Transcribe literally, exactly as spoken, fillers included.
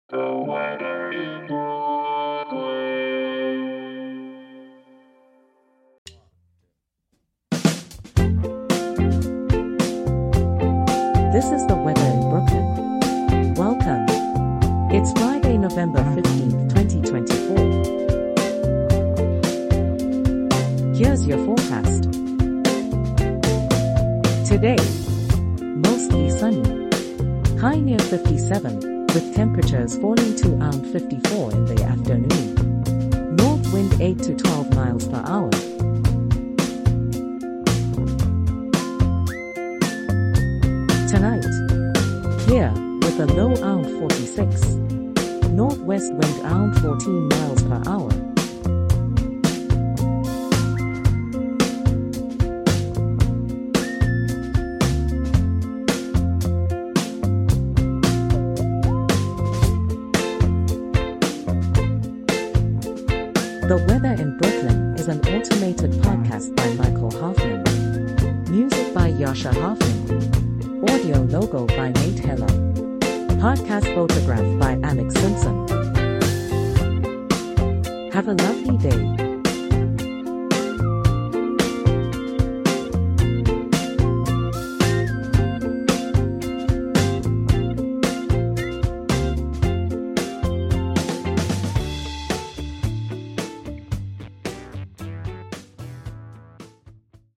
The weather in Brooklyn. This is the weather in Brooklyn. Welcome. It's Friday, November fifteenth, twenty twenty-four. Here's your forecast. Today, mostly sunny. High near fifty-seven. With temperatures falling to around fifty-four in the afternoon. North wind eight to twelve miles per hour. Tonight, clear, with a low around forty-six. Northwest wind around fourteen miles per hour. The Weather in Brooklyn is an automated podcast by Michael Hoffman. Music by Yasha Hoffman. Audio logo by Nate Heller. Podcast photograph by Alex Simpson. Have a lovely day.